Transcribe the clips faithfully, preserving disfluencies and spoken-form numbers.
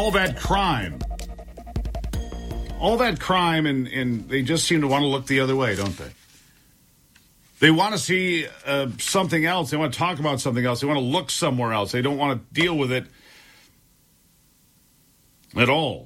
all that crime. All that crime, and, and they just seem to want to look the other way, don't they? They want to see uh, something else. They want to talk about something else. They want to look somewhere else. They don't want to deal with it at all.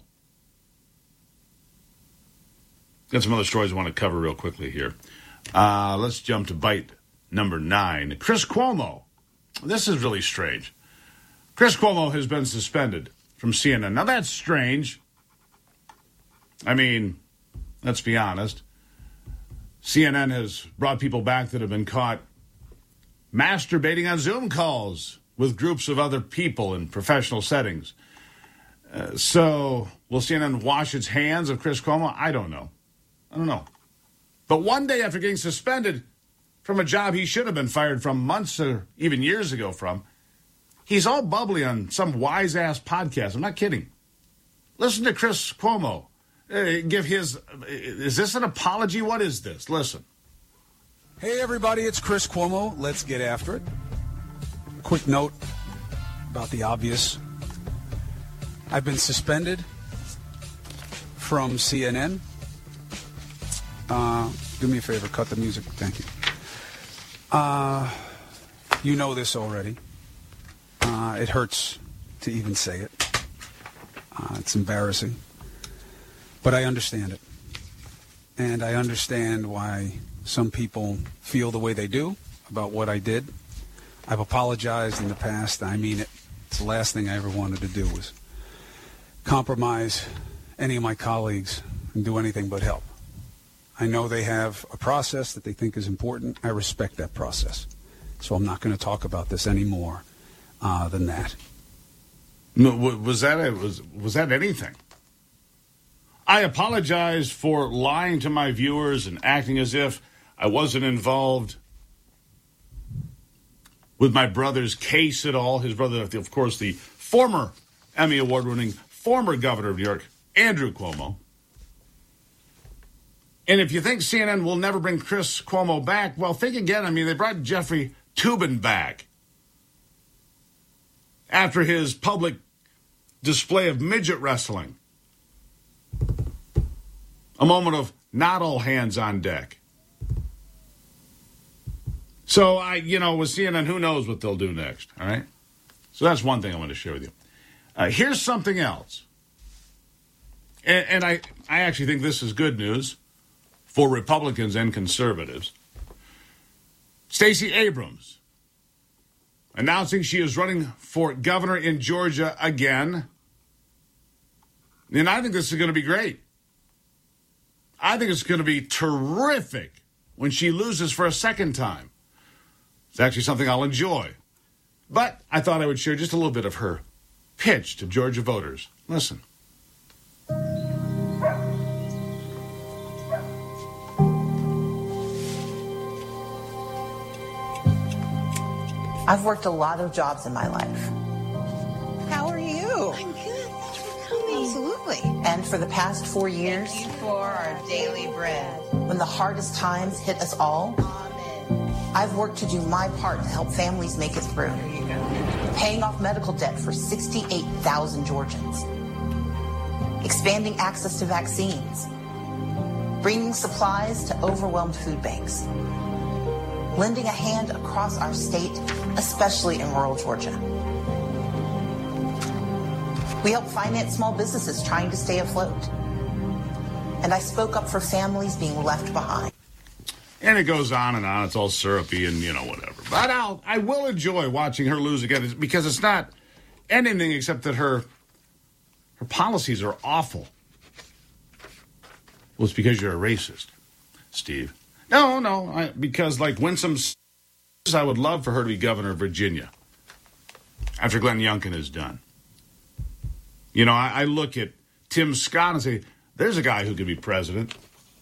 Got some other stories I want to cover real quickly here. Uh, let's jump to bite number nine. Chris Cuomo. This is really strange. Chris Cuomo has been suspended from C N N. Now, that's strange. I mean, let's be honest. C N N has brought people back that have been caught masturbating on Zoom calls with groups of other people in professional settings. Uh, so, will C N N wash its hands of Chris Cuomo? I don't know. I don't know. But one day after getting suspended from a job he should have been fired from months or even years ago from, he's all bubbly on some wise-ass podcast. I'm not kidding. Listen to Chris Cuomo. Uh, give his, is this an apology? What is this? Listen. Hey, everybody, it's Chris Cuomo. Let's get after it. Quick note about the obvious. I've been suspended from C N N. Uh, do me a favor, cut the music. Thank you. Uh, you know this already. Uh, it hurts to even say it. Uh, it's embarrassing. But I understand it. And I understand why some people feel the way they do about what I did. I've apologized in the past. I mean it. It's the last thing I ever wanted to do was compromise any of my colleagues and do anything but help. I know they have a process that they think is important. I respect that process. So I'm not going to talk about this any more uh, than that. No, was that a, was was that anything? I apologize for lying to my viewers and acting as if I wasn't involved with my brother's case at all. His brother, of course, the former Emmy Award-winning former governor of New York, Andrew Cuomo. And if you think C N N will never bring Chris Cuomo back, well, think again. I mean, they brought Jeffrey Toobin back after his public display of midget wrestling. A moment of not all hands on deck. So, I, you know, with C N N, who knows what they'll do next, all right? So that's one thing I want to share with you. Uh, here's something else. And, and I, I actually think this is good news for Republicans and conservatives. Stacey Abrams announcing she is running for governor in Georgia again. And I think this is going to be great. I think it's going to be terrific when she loses for a second time. It's actually something I'll enjoy. But I thought I would share just a little bit of her pitch to Georgia voters. Listen. I've worked a lot of jobs in my life. How are you? I'm good. Thanks for coming. Absolutely. And for the past four years, Thank you for our daily bread. when the hardest times hit us all, Amen. I've worked to do my part to help families make it through. There you go. Paying off medical debt for sixty-eight thousand Georgians. Expanding access to vaccines. Bringing supplies to overwhelmed food banks. Lending a hand across our state, especially in rural Georgia. We help finance small businesses trying to stay afloat. And I spoke up for families being left behind. And it goes on and on. It's all syrupy and, you know, whatever. But I'll, I will enjoy watching her lose again because it's not anything except that her her policies are awful. Well, it's because you're a racist, Steve. No, no, I, because like Winsome, I would love for her to be governor of Virginia after Glenn Youngkin is done. You know, I, I look at Tim Scott and say, there's a guy who could be president.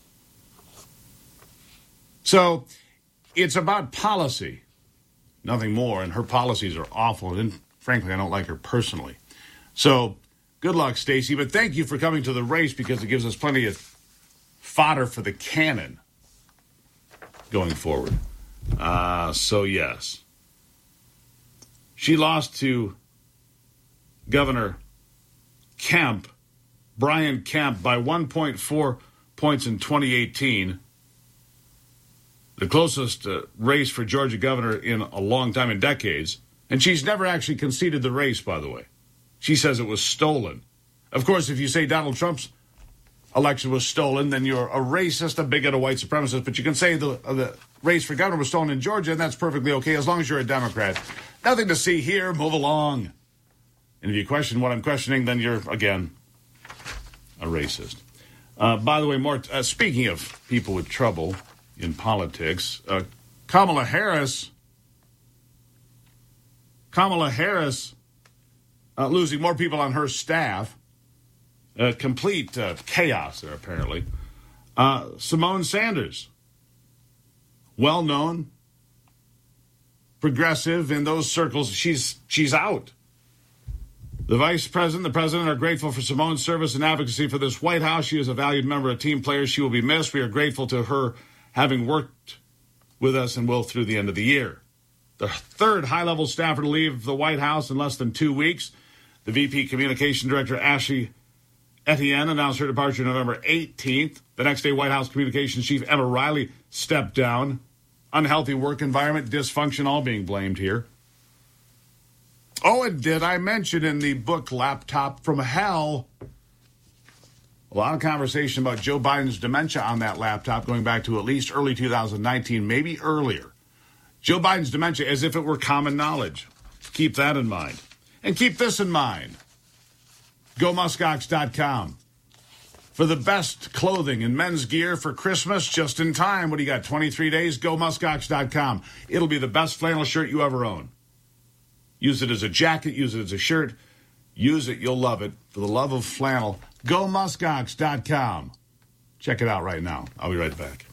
So it's about policy, nothing more, and her policies are awful, and frankly, I don't like her personally. So good luck, Stacey, but thank you for coming to the race because it gives us plenty of fodder for the cannon going forward. Uh, so, yes. She lost to Governor Kemp, Brian Kemp, by one point four points in twenty eighteen. The closest uh, race for Georgia governor in a long time, in decades. And she's never actually conceded the race, by the way. She says it was stolen. Of course, if you say Donald Trump's election was stolen, then you're a racist, a bigot, a white supremacist. But you can say the, uh, the race for governor was stolen in Georgia, and that's perfectly okay as long as you're a Democrat. Nothing to see here. Move along. And if you question what I'm questioning, then you're, again, a racist. Uh, by the way, more uh, speaking of people with trouble in politics, uh, Kamala Harris, Kamala Harris uh, losing more people on her staff. Uh, complete uh, chaos there, apparently. Uh, Simone Sanders, well-known, progressive in those circles, she's she's out. The vice president, the president are grateful for Simone's service and advocacy for this White House. She is a valued member of team players. She will be missed. We are grateful to her having worked with us and will through the end of the year. The third high-level staffer to leave the White House in less than two weeks. The V P Communication Director, Ashley Etienne, announced her departure November eighteenth. The next day, White House Communications Chief Emma Riley stepped down. Unhealthy work environment, dysfunction, all being blamed here. Oh, and did I mention in the book Laptop from Hell, a lot of conversation about Joe Biden's dementia on that laptop going back to at least early two thousand nineteen, maybe earlier. Joe Biden's dementia as if it were common knowledge. Keep that in mind. And keep this in mind. Go Muskox dot com. For the best clothing and men's gear for Christmas, just in time. What do you got, twenty-three days? Go Muskox dot com. It'll be the best flannel shirt you ever own. Use it as a jacket. Use it as a shirt. Use it. You'll love it. For the love of flannel, Go Muskox dot com. Check it out right now. I'll be right back.